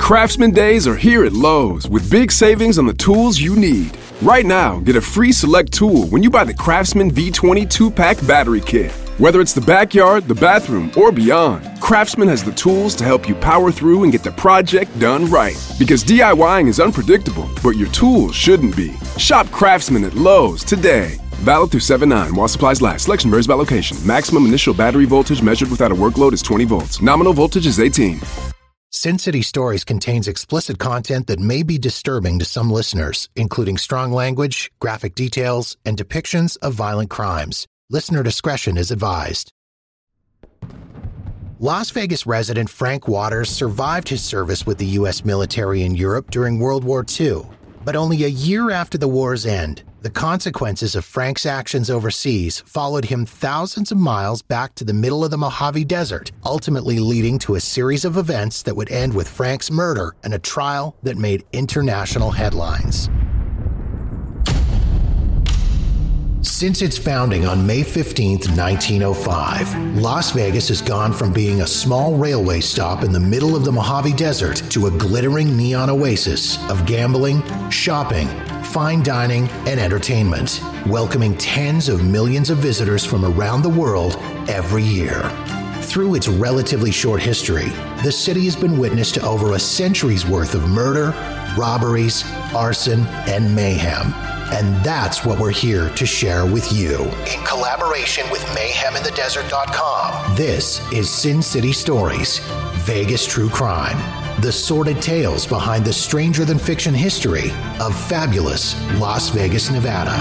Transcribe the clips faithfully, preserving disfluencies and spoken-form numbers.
Craftsman Days are here at Lowe's with big savings on the tools you need. Right now, get a free select tool when you buy the Craftsman V twenty two-pack battery kit. Whether it's the backyard, the bathroom, or beyond, Craftsman has the tools to help you power through and get the project done right. Because DIYing is unpredictable, but your tools shouldn't be. Shop Craftsman at Lowe's today. Valid through seven nine while supplies last. Selection varies by location. Maximum initial battery voltage measured without a workload is twenty volts. Nominal voltage is eighteen. Sin City Stories contains explicit content that may be disturbing to some listeners, including strong language, graphic details, and depictions of violent crimes. Listener discretion is advised. Las Vegas resident Frank Waters survived his service with the U S military in Europe during World War Two. But only a year after the war's end, the consequences of Frank's actions overseas followed him thousands of miles back to the middle of the Mojave Desert, ultimately leading to a series of events that would end with Frank's murder and a trial that made international headlines. Since its founding on May fifteenth, nineteen oh five, Las Vegas has gone from being a small railway stop in the middle of the Mojave Desert to a glittering neon oasis of gambling, shopping, fine dining, and entertainment, welcoming tens of millions of visitors from around the world every year. Through its relatively short history, the city has been witness to over a century's worth of murder, robberies, arson, and mayhem. And that's what we're here to share with you. In collaboration with mayhem in the desert dot com, this is Sin City Stories, Vegas True Crime. The sordid tales behind the stranger-than-fiction history of fabulous Las Vegas, Nevada.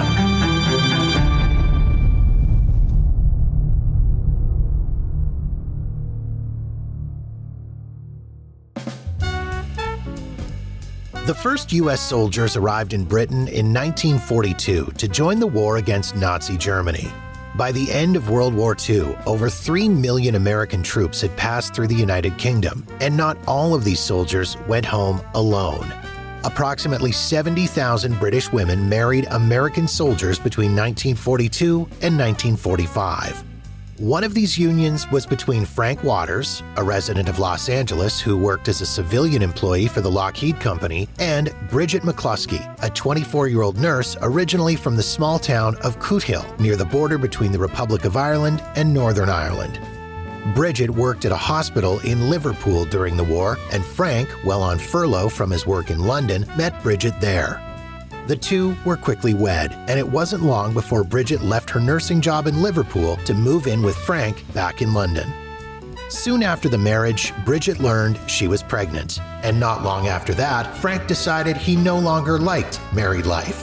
The first U S soldiers arrived in Britain in nineteen forty-two to join the war against Nazi Germany. By the end of World War Two, over three million American troops had passed through the United Kingdom, and not all of these soldiers went home alone. Approximately seventy thousand British women married American soldiers between nineteen forty-two and nineteen forty-five. One of these unions was between Frank Waters, a resident of Los Angeles who worked as a civilian employee for the Lockheed Company, and Bridget McCluskey, a twenty-four-year-old nurse originally from the small town of Cootehill, near the border between the Republic of Ireland and Northern Ireland. Bridget worked at a hospital in Liverpool during the war, and Frank, while on furlough from his work in London, met Bridget there. The two were quickly wed, and it wasn't long before Bridget left her nursing job in Liverpool to move in with Frank back in London. Soon after the marriage, Bridget learned she was pregnant, and not long after that, Frank decided he no longer liked married life.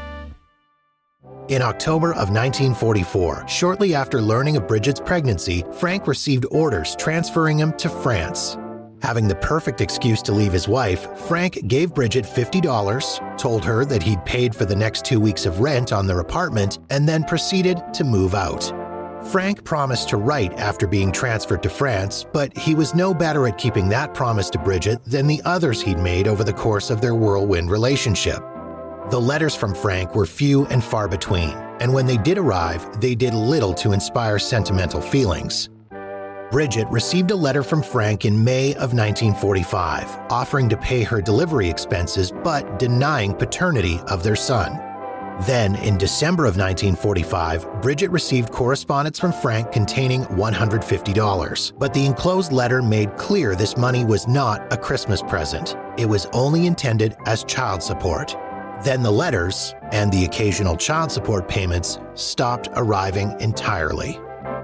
In October of nineteen forty-four, shortly after learning of Bridget's pregnancy, Frank received orders transferring him to France. Having the perfect excuse to leave his wife, Frank gave Bridget fifty dollars, told her that he'd paid for the next two weeks of rent on their apartment, and then proceeded to move out. Frank promised to write after being transferred to France, but he was no better at keeping that promise to Bridget than the others he'd made over the course of their whirlwind relationship. The letters from Frank were few and far between, and when they did arrive, they did little to inspire sentimental feelings. Bridget received a letter from Frank in May of nineteen forty-five, offering to pay her delivery expenses but denying paternity of their son. Then, in December of nineteen forty-five, Bridget received correspondence from Frank containing one hundred fifty dollars, but the enclosed letter made clear this money was not a Christmas present. It was only intended as child support. Then the letters, and the occasional child support payments, stopped arriving entirely.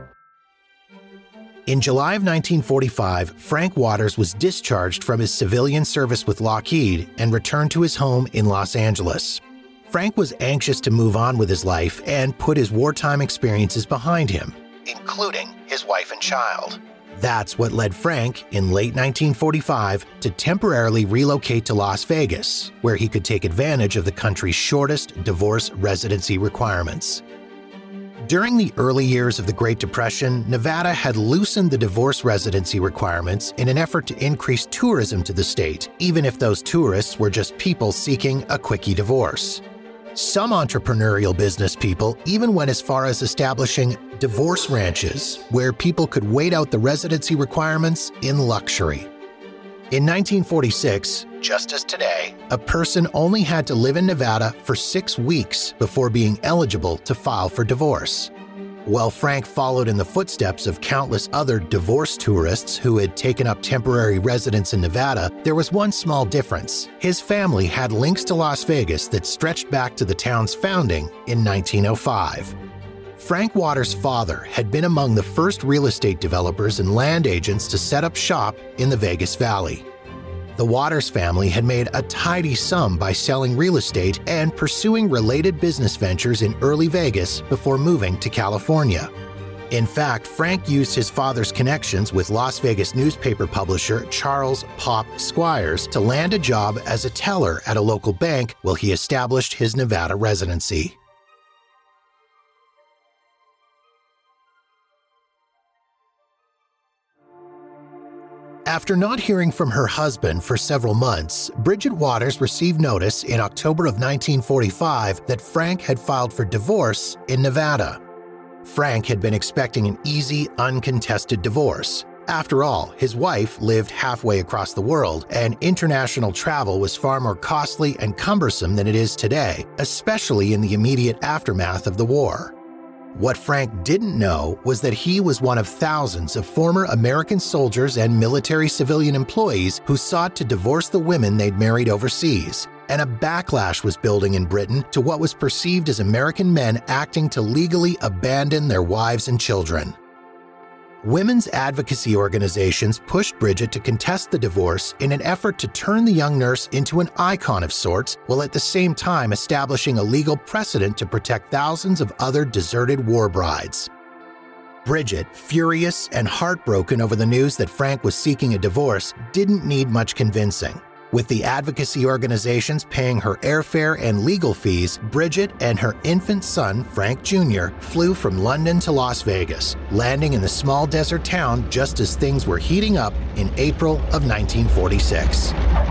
In July of nineteen forty-five, Frank Waters was discharged from his civilian service with Lockheed and returned to his home in Los Angeles. Frank was anxious to move on with his life and put his wartime experiences behind him, including his wife and child. That's what led Frank, in late nineteen forty-five, to temporarily relocate to Las Vegas, where he could take advantage of the country's shortest divorce residency requirements. During the early years of the Great Depression, Nevada had loosened the divorce residency requirements in an effort to increase tourism to the state, even if those tourists were just people seeking a quickie divorce. Some entrepreneurial business people even went as far as establishing divorce ranches, where people could wait out the residency requirements in luxury. In nineteen forty-six, just as today, a person only had to live in Nevada for six weeks before being eligible to file for divorce. While Frank followed in the footsteps of countless other divorce tourists who had taken up temporary residence in Nevada, there was one small difference. His family had links to Las Vegas that stretched back to the town's founding in nineteen oh five. Frank Waters' father had been among the first real estate developers and land agents to set up shop in the Vegas Valley. The Waters family had made a tidy sum by selling real estate and pursuing related business ventures in early Vegas before moving to California. In fact, Frank used his father's connections with Las Vegas newspaper publisher Charles "Pop" Squires to land a job as a teller at a local bank while he established his Nevada residency. After not hearing from her husband for several months, Bridget Waters received notice in October of nineteen forty-five that Frank had filed for divorce in Nevada. Frank had been expecting an easy, uncontested divorce. After all, his wife lived halfway across the world, and international travel was far more costly and cumbersome than it is today, especially in the immediate aftermath of the war. What Frank didn't know was that he was one of thousands of former American soldiers and military civilian employees who sought to divorce the women they'd married overseas, and a backlash was building in Britain to what was perceived as American men acting to legally abandon their wives and children. Women's advocacy organizations pushed Bridget to contest the divorce in an effort to turn the young nurse into an icon of sorts, while at the same time establishing a legal precedent to protect thousands of other deserted war brides. Bridget, furious and heartbroken over the news that Frank was seeking a divorce, didn't need much convincing. With the advocacy organizations paying her airfare and legal fees, Bridget and her infant son, Frank Junior, flew from London to Las Vegas, landing in the small desert town just as things were heating up in April of nineteen forty-six.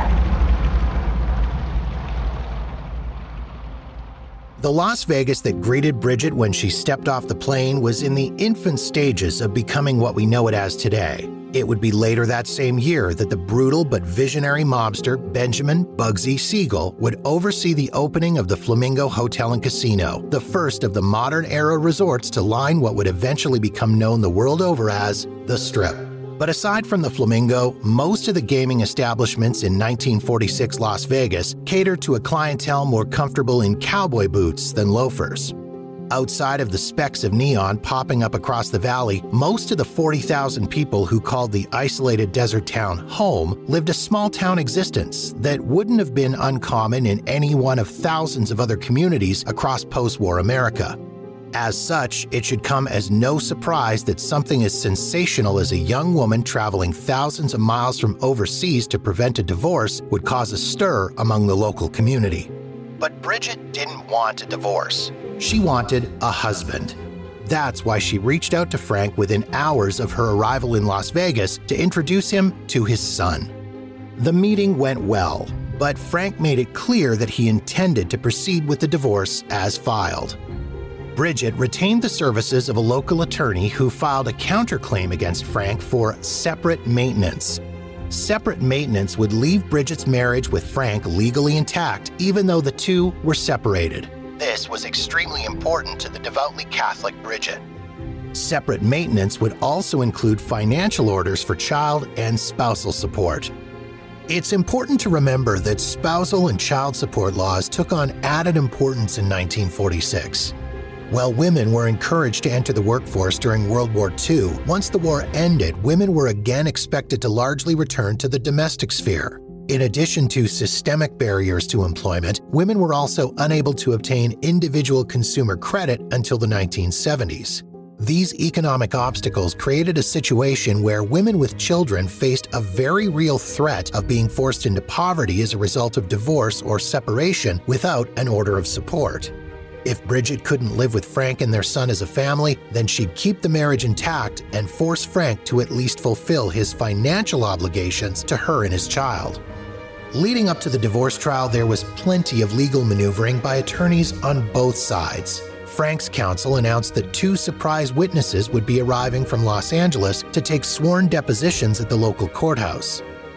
The Las Vegas that greeted Bridget when she stepped off the plane was in the infant stages of becoming what we know it as today. It would be later that same year that the brutal but visionary mobster Benjamin "Bugsy" Siegel would oversee the opening of the Flamingo Hotel and Casino, the first of the modern-era resorts to line what would eventually become known the world over as the Strip. But aside from the Flamingo, most of the gaming establishments in nineteen forty-six Las Vegas catered to a clientele more comfortable in cowboy boots than loafers. Outside of the specks of neon popping up across the valley, most of the forty thousand people who called the isolated desert town home lived a small-town existence that wouldn't have been uncommon in any one of thousands of other communities across post-war America. As such, it should come as no surprise that something as sensational as a young woman traveling thousands of miles from overseas to prevent a divorce would cause a stir among the local community. But Bridget didn't want a divorce. She wanted a husband. That's why she reached out to Frank within hours of her arrival in Las Vegas to introduce him to his son. The meeting went well, but Frank made it clear that he intended to proceed with the divorce as filed. Bridget retained the services of a local attorney who filed a counterclaim against Frank for separate maintenance. Separate maintenance would leave Bridget's marriage with Frank legally intact, even though the two were separated. This was extremely important to the devoutly Catholic Bridget. Separate maintenance would also include financial orders for child and spousal support. It's important to remember that spousal and child support laws took on added importance in nineteen forty-six. While women were encouraged to enter the workforce during World War Two, once the war ended, women were again expected to largely return to the domestic sphere. In addition to systemic barriers to employment, women were also unable to obtain individual consumer credit until the nineteen seventies. These economic obstacles created a situation where women with children faced a very real threat of being forced into poverty as a result of divorce or separation without an order of support. If Bridget couldn't live with Frank and their son as a family, then she'd keep the marriage intact and force Frank to at least fulfill his financial obligations to her and his child. Leading up to the divorce trial, there was plenty of legal maneuvering by attorneys on both sides. Frank's counsel announced that two surprise witnesses would be arriving from Los Angeles to take sworn depositions at the local courthouse.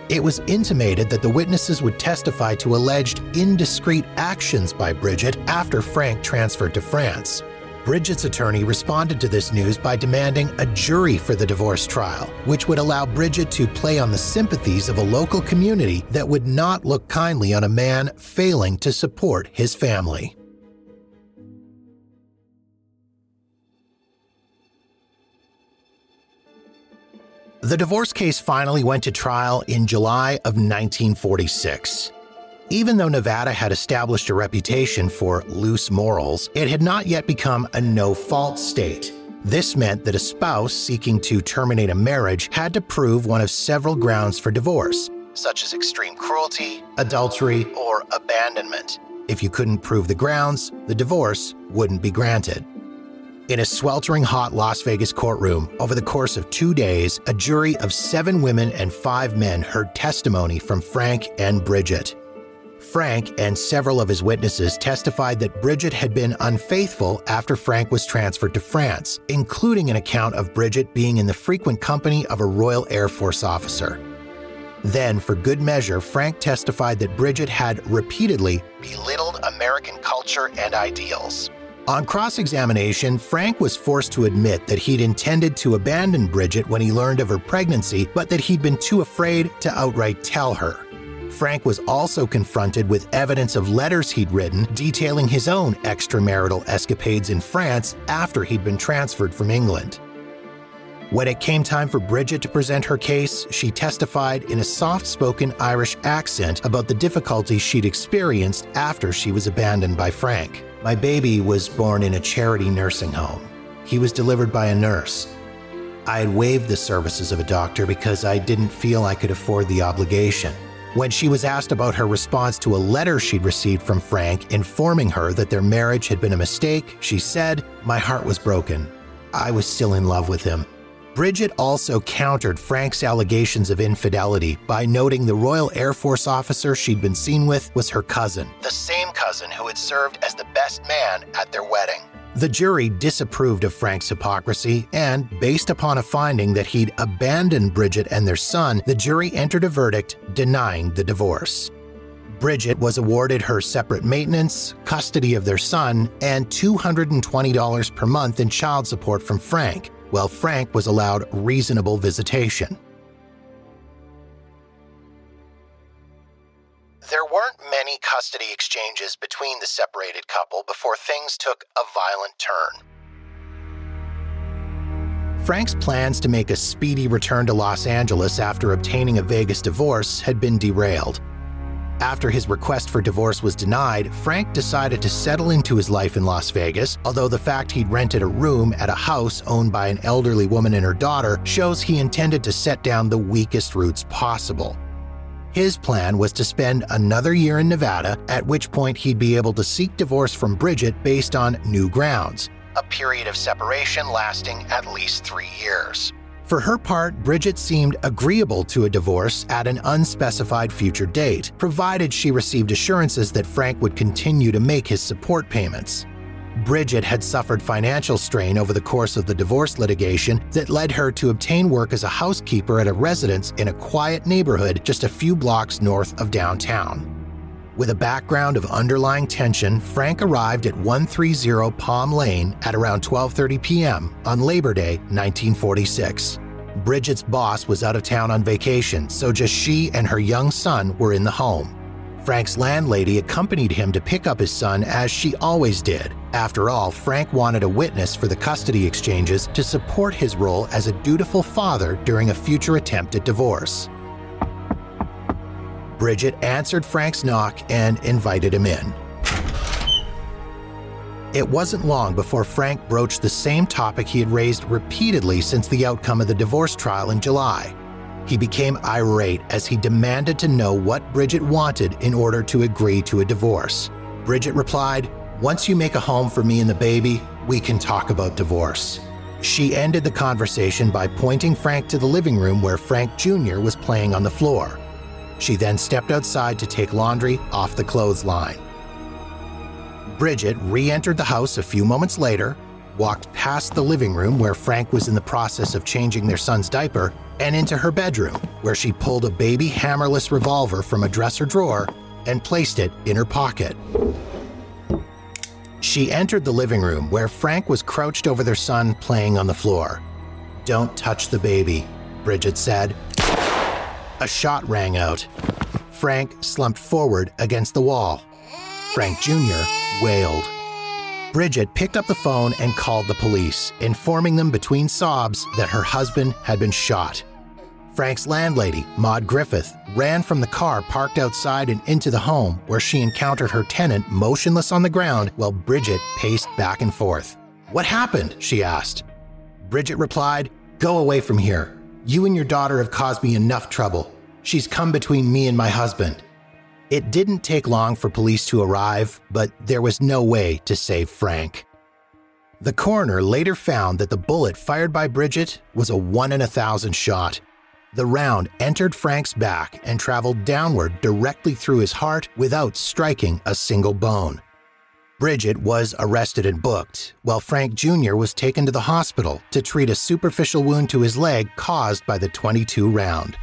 It was intimated that the witnesses would testify to alleged indiscreet actions by Bridget after Frank transferred to France. Bridget's attorney responded to this news by demanding a jury for the divorce trial, which would allow Bridget to play on the sympathies of a local community that would not look kindly on a man failing to support his family. The divorce case finally went to trial in July of nineteen forty-six. Even though Nevada had established a reputation for loose morals, it had not yet become a no-fault state. This meant that a spouse seeking to terminate a marriage had to prove one of several grounds for divorce, such as extreme cruelty, adultery, or abandonment. If you couldn't prove the grounds, the divorce wouldn't be granted. In a sweltering hot Las Vegas courtroom, over the course of two days, a jury of seven women and five men heard testimony from Frank and Bridget. Frank and several of his witnesses testified that Bridget had been unfaithful after Frank was transferred to France, including an account of Bridget being in the frequent company of a Royal Air Force officer. Then, for good measure, Frank testified that Bridget had repeatedly belittled American culture and ideals. On cross-examination, Frank was forced to admit that he'd intended to abandon Bridget when he learned of her pregnancy, but that he'd been too afraid to outright tell her. Frank was also confronted with evidence of letters he'd written detailing his own extramarital escapades in France after he'd been transferred from England. When it came time for Bridget to present her case, she testified in a soft-spoken Irish accent about the difficulties she'd experienced after she was abandoned by Frank. "My baby was born in a charity nursing home. He was delivered by a nurse. I had waived the services of a doctor because I didn't feel I could afford the obligation." When she was asked about her response to a letter she'd received from Frank informing her that their marriage had been a mistake, she said, "My heart was broken. I was still in love with him." Bridget also countered Frank's allegations of infidelity by noting the Royal Air Force officer she'd been seen with was her cousin, the same cousin who had served as the best man at their wedding. The jury disapproved of Frank's hypocrisy, and based upon a finding that he'd abandoned Bridget and their son, the jury entered a verdict denying the divorce. Bridget was awarded her separate maintenance, custody of their son, and two hundred twenty dollars per month in child support from Frank, while Frank was allowed reasonable visitation. There weren't many custody exchanges between the separated couple before things took a violent turn. Frank's plans to make a speedy return to Los Angeles after obtaining a Vegas divorce had been derailed. After his request for divorce was denied, Frank decided to settle into his life in Las Vegas, although the fact he'd rented a room at a house owned by an elderly woman and her daughter shows he intended to set down the weakest roots possible. His plan was to spend another year in Nevada, at which point he'd be able to seek divorce from Bridget based on new grounds, a period of separation lasting at least three years. For her part, Bridget seemed agreeable to a divorce at an unspecified future date, provided she received assurances that Frank would continue to make his support payments. Bridget had suffered financial strain over the course of the divorce litigation that led her to obtain work as a housekeeper at a residence in a quiet neighborhood just a few blocks north of downtown. With a background of underlying tension, Frank arrived at one thirty Palm Lane at around twelve thirty p.m. on Labor Day, nineteen forty-six. Bridget's boss was out of town on vacation, so just she and her young son were in the home. Frank's landlady accompanied him to pick up his son as she always did. After all, Frank wanted a witness for the custody exchanges to support his role as a dutiful father during a future attempt at divorce. Bridget answered Frank's knock and invited him in. It wasn't long before Frank broached the same topic he had raised repeatedly since the outcome of the divorce trial in July. He became irate as he demanded to know what Bridget wanted in order to agree to a divorce. Bridget replied, "Once you make a home for me and the baby, we can talk about divorce." She ended the conversation by pointing Frank to the living room where Frank Junior was playing on the floor. She then stepped outside to take laundry off the clothesline. Bridget re-entered the house a few moments later, walked past the living room where Frank was in the process of changing their son's diaper, and into her bedroom, where she pulled a baby hammerless revolver from a dresser drawer and placed it in her pocket. She entered the living room where Frank was crouched over their son playing on the floor. "Don't touch the baby," Bridget said. A shot rang out. Frank slumped forward against the wall. Frank Junior wailed. Bridget picked up the phone and called the police, informing them between sobs that her husband had been shot. Frank's landlady, Maud Griffith, ran from the car parked outside and into the home, where she encountered her tenant motionless on the ground while Bridget paced back and forth. "What happened?" she asked. Bridget replied, "Go away from here. You and your daughter have caused me enough trouble. She's come between me and my husband." It didn't take long for police to arrive, but there was no way to save Frank. The coroner later found that the bullet fired by Bridget was a one in a thousand shot. The round entered Frank's back and traveled downward directly through his heart without striking a single bone. Bridget was arrested and booked, while Frank Junior was taken to the hospital to treat a superficial wound to his leg caused by the twenty-two round.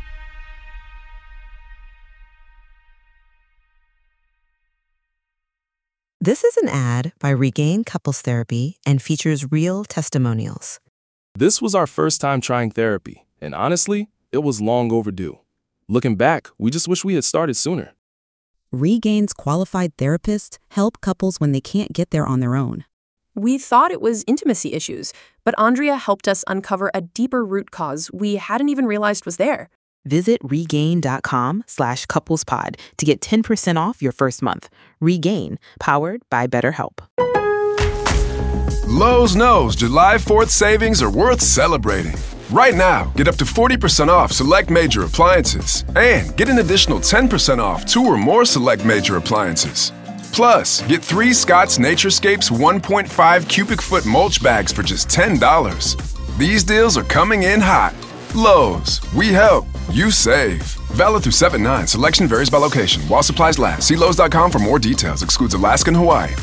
This is an ad by Regain Couples Therapy and features real testimonials. This was our first time trying therapy, and honestly, it was long overdue. Looking back, we just wish we had started sooner. Regain's qualified therapists help couples when they can't get there on their own. We thought it was intimacy issues, but Andrea helped us uncover a deeper root cause we hadn't even realized was there. Visit regain.com slash couplespod to get ten percent off your first month. Regain, powered by BetterHelp. Lowe's knows July fourth savings are worth celebrating. Right now, get up to forty percent off select major appliances and get an additional ten percent off two or more select major appliances. Plus, get three Scott's Naturescapes one point five cubic foot mulch bags for just ten dollars. These deals are coming in hot. Lowe's, we help, you save. Valid through seven nine. Selection varies by location. While supplies last. See Lowe's dot com for more details. Excludes Alaska and Hawaii.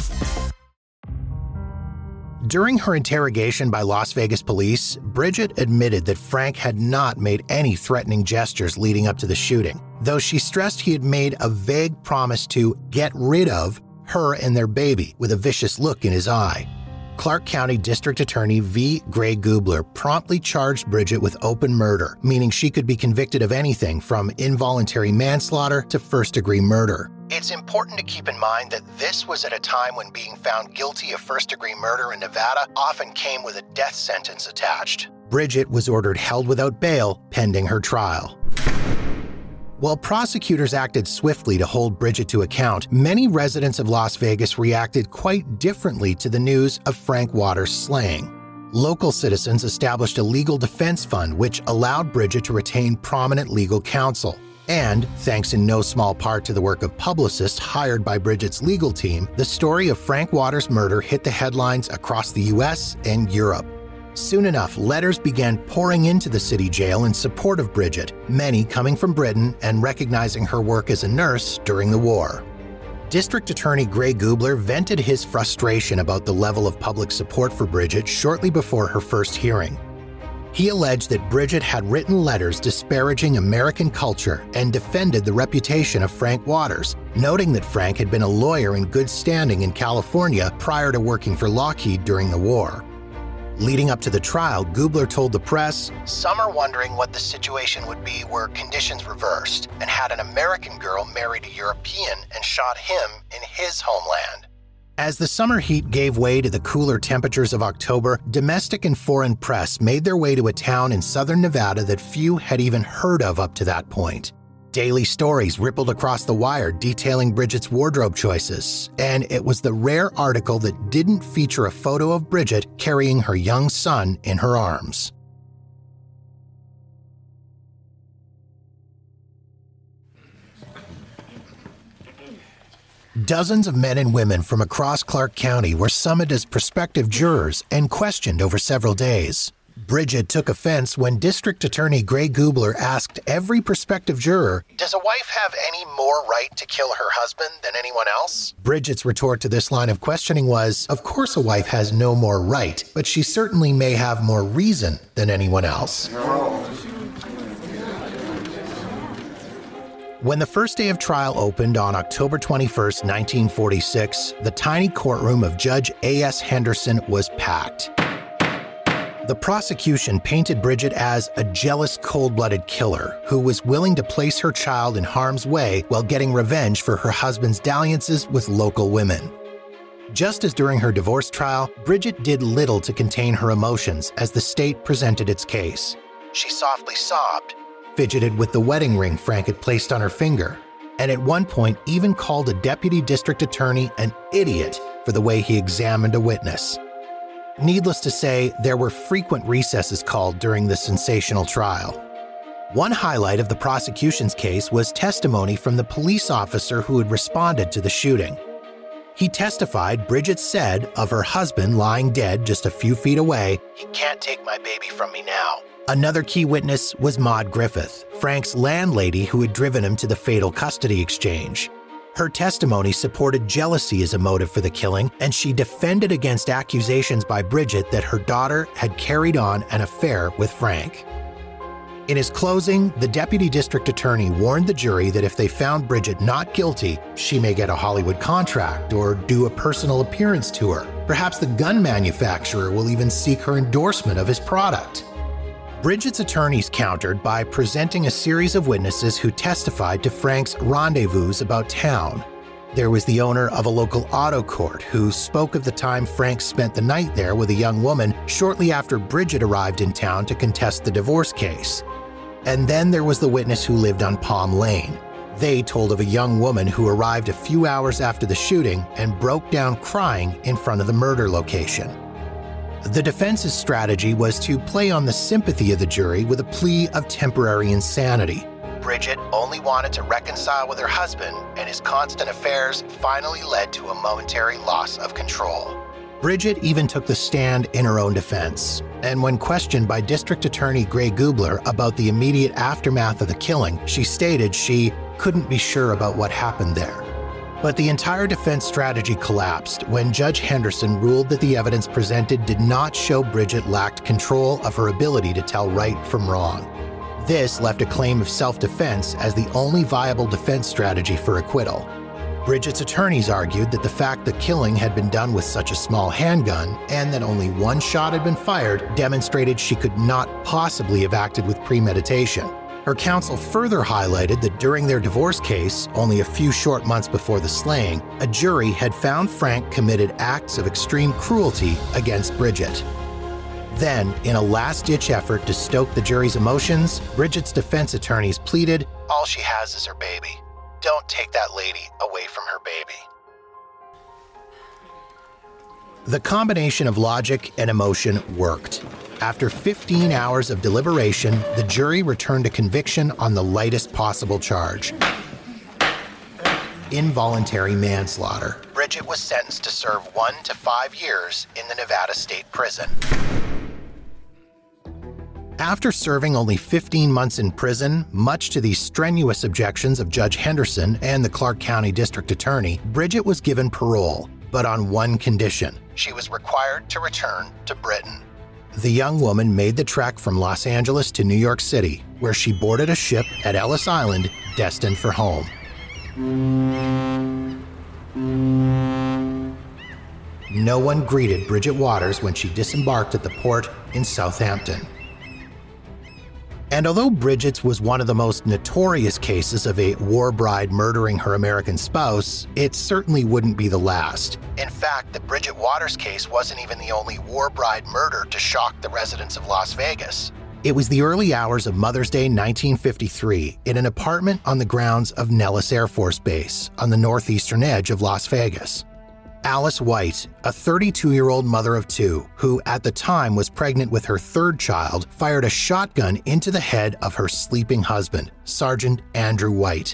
During her interrogation by Las Vegas police, Bridget admitted that Frank had not made any threatening gestures leading up to the shooting, though she stressed he had made a vague promise to get rid of her and their baby with a vicious look in his eye. Clark County District Attorney V. Gray Gubler promptly charged Bridget with open murder, meaning she could be convicted of anything from involuntary manslaughter to first-degree murder. It's important to keep in mind that this was at a time when being found guilty of first-degree murder in Nevada often came with a death sentence attached. Bridget was ordered held without bail pending her trial. While prosecutors acted swiftly to hold Bridget to account, many residents of Las Vegas reacted quite differently to the news of Frank Waters' slaying. Local citizens established a legal defense fund which allowed Bridget to retain prominent legal counsel. And, thanks in no small part to the work of publicists hired by Bridget's legal team, the story of Frank Waters' murder hit the headlines across the U S and Europe. Soon enough, letters began pouring into the city jail in support of Bridget, many coming from Britain and recognizing her work as a nurse during the war. District Attorney Gray Gubler vented his frustration about the level of public support for Bridget shortly before her first hearing. He alleged that Bridget had written letters disparaging American culture and defended the reputation of Frank Waters, noting that Frank had been a lawyer in good standing in California prior to working for Lockheed during the war. Leading up to the trial, Gubler told the press, "Some are wondering what the situation would be were conditions reversed and had an American girl married a European and shot him in his homeland." As the summer heat gave way to the cooler temperatures of October, domestic and foreign press made their way to a town in southern Nevada that few had even heard of up to that point. Daily stories rippled across the wire detailing Bridget's wardrobe choices, and it was the rare article that didn't feature a photo of Bridget carrying her young son in her arms. Dozens of men and women from across Clark County were summoned as prospective jurors and questioned over several days. Bridget took offense when District Attorney Gray Gubler asked every prospective juror, "Does a wife have any more right to kill her husband than anyone else?" Bridget's retort to this line of questioning was, "Of course a wife has no more right, but she certainly may have more reason than anyone else." When the first day of trial opened on October twenty-first, nineteen forty-six, the tiny courtroom of Judge A S Henderson was packed. The prosecution painted Bridget as a jealous, cold-blooded killer who was willing to place her child in harm's way while getting revenge for her husband's dalliances with local women. Just as during her divorce trial, Bridget did little to contain her emotions as the state presented its case. She softly sobbed, fidgeted with the wedding ring Frank had placed on her finger, and at one point even called a deputy district attorney an idiot for the way he examined a witness. Needless to say, there were frequent recesses called during the sensational trial. One highlight of the prosecution's case was testimony from the police officer who had responded to the shooting. He testified Bridget said of her husband lying dead just a few feet away, "He can't take my baby from me now." Another key witness was Maud Griffith, Frank's landlady who had driven him to the fatal custody exchange. Her testimony supported jealousy as a motive for the killing, and she defended against accusations by Bridget that her daughter had carried on an affair with Frank. In his closing, the deputy district attorney warned the jury that if they found Bridget not guilty, she may get a Hollywood contract or do a personal appearance tour. Perhaps the gun manufacturer will even seek her endorsement of his product. Bridget's attorneys countered by presenting a series of witnesses who testified to Frank's rendezvous about town. There was the owner of a local auto court who spoke of the time Frank spent the night there with a young woman shortly after Bridget arrived in town to contest the divorce case. And then there was the witness who lived on Palm Lane. They told of a young woman who arrived a few hours after the shooting and broke down crying in front of the murder location. The defense's strategy was to play on the sympathy of the jury with a plea of temporary insanity. Bridget only wanted to reconcile with her husband, and his constant affairs finally led to a momentary loss of control. Bridget even took the stand in her own defense, and when questioned by District Attorney Gray Gubler about the immediate aftermath of the killing, she stated she couldn't be sure about what happened there. But the entire defense strategy collapsed when Judge Henderson ruled that the evidence presented did not show Bridget lacked control of her ability to tell right from wrong. This left a claim of self-defense as the only viable defense strategy for acquittal. Bridget's attorneys argued that the fact the killing had been done with such a small handgun and that only one shot had been fired demonstrated she could not possibly have acted with premeditation. Her counsel further highlighted that during their divorce case, only a few short months before the slaying, a jury had found Frank committed acts of extreme cruelty against Bridget. Then, in a last-ditch effort to stoke the jury's emotions, Bridget's defense attorneys pleaded, "All she has is her baby. Don't take that lady away from her baby." The combination of logic and emotion worked. After fifteen hours of deliberation, the jury returned a conviction on the lightest possible charge: involuntary manslaughter. Bridget was sentenced to serve one to five years in the Nevada State Prison. After serving only fifteen months in prison, much to the strenuous objections of Judge Henderson and the Clark County District Attorney, Bridget was given parole, but on one condition: she was required to return to Britain. The young woman made the trek from Los Angeles to New York City, where she boarded a ship at Ellis Island, destined for home. No one greeted Bridget Waters when she disembarked at the port in Southampton. And although Bridget's was one of the most notorious cases of a war bride murdering her American spouse, it certainly wouldn't be the last. In fact, the Bridget Waters case wasn't even the only war bride murder to shock the residents of Las Vegas. It was the early hours of Mother's Day nineteen fifty-three in an apartment on the grounds of Nellis Air Force Base on the northeastern edge of Las Vegas. Alice White, a thirty-two-year-old mother of two, who at the time was pregnant with her third child, fired a shotgun into the head of her sleeping husband, Sergeant Andrew White.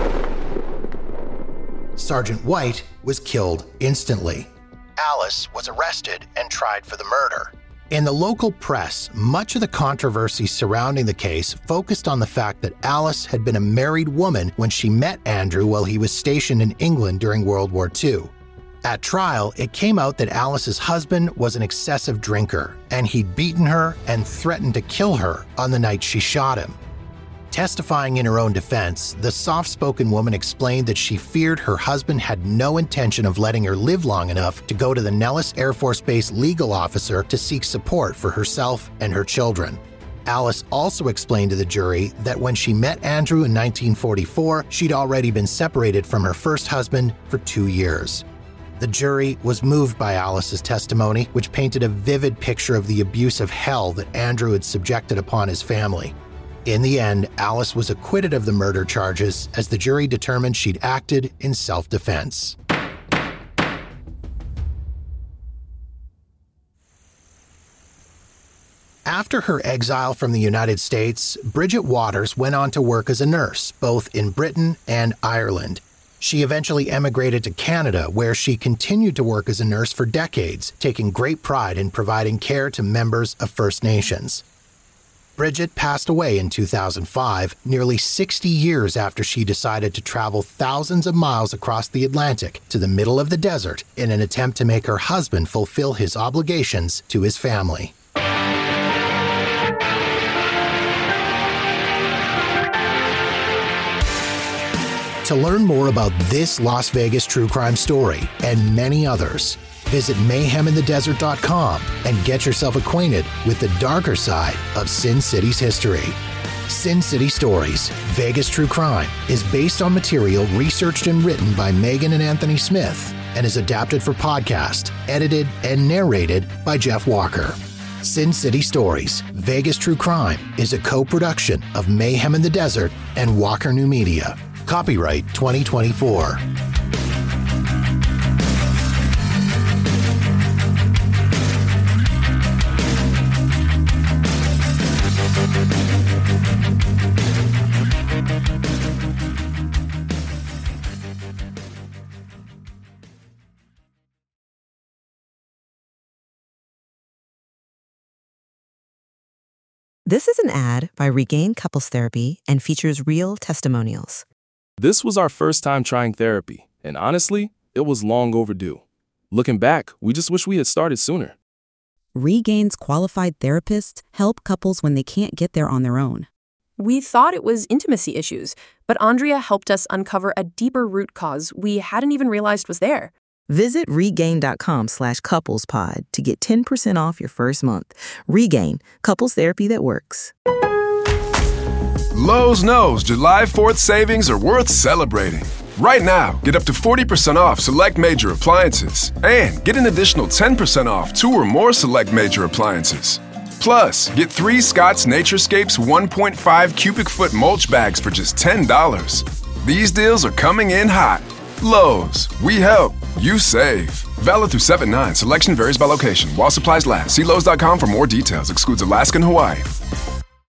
Sergeant White was killed instantly. Alice was arrested and tried for the murder. In the local press, much of the controversy surrounding the case focused on the fact that Alice had been a married woman when she met Andrew while he was stationed in England during World War Two. At trial, it came out that Alice's husband was an excessive drinker, and he'd beaten her and threatened to kill her on the night she shot him. Testifying in her own defense, the soft-spoken woman explained that she feared her husband had no intention of letting her live long enough to go to the Nellis Air Force Base legal officer to seek support for herself and her children. Alice also explained to the jury that when she met Andrew in nineteen forty-four, she'd already been separated from her first husband for two years. The jury was moved by Alice's testimony, which painted a vivid picture of the abuse of hell that Andrew had subjected upon his family. In the end, Alice was acquitted of the murder charges as the jury determined she'd acted in self-defense. After her exile from the United States, Bridget Waters went on to work as a nurse, both in Britain and Ireland. She eventually emigrated to Canada, where she continued to work as a nurse for decades, taking great pride in providing care to members of First Nations. Bridget passed away in two thousand five, nearly sixty years after she decided to travel thousands of miles across the Atlantic to the middle of the desert in an attempt to make her husband fulfill his obligations to his family. To learn more about this Las Vegas true crime story and many others, visit mayhem in the desert dot com and get yourself acquainted with the darker side of Sin City's history. Sin City Stories, Vegas True Crime is based on material researched and written by Megan and Anthony Smith and is adapted for podcast, edited, and narrated by Jeff Walker. Sin City Stories, Vegas True Crime is a co-production of Mayhem in the Desert and Walker New Media. Copyright twenty twenty-four. This is an ad by Regain Couples Therapy and features real testimonials. This was our first time trying therapy, and honestly, it was long overdue. Looking back, we just wish we had started sooner. Regain's qualified therapists help couples when they can't get there on their own. We thought it was intimacy issues, but Andrea helped us uncover a deeper root cause we hadn't even realized was there. Visit regain.com slash couplespod to get ten percent off your first month. Regain, couples therapy that works. Lowe's knows July fourth savings are worth celebrating. Right now, get up to forty percent off select major appliances and get an additional ten percent off two or more select major appliances. Plus, get three Scott's Naturescapes one point five cubic foot mulch bags for just ten dollars. These deals are coming in hot. Lowe's, we help, you save. Valid through seven nine. Selection varies by location. While supplies last. See Lowe's dot com for more details. Excludes Alaska and Hawaii.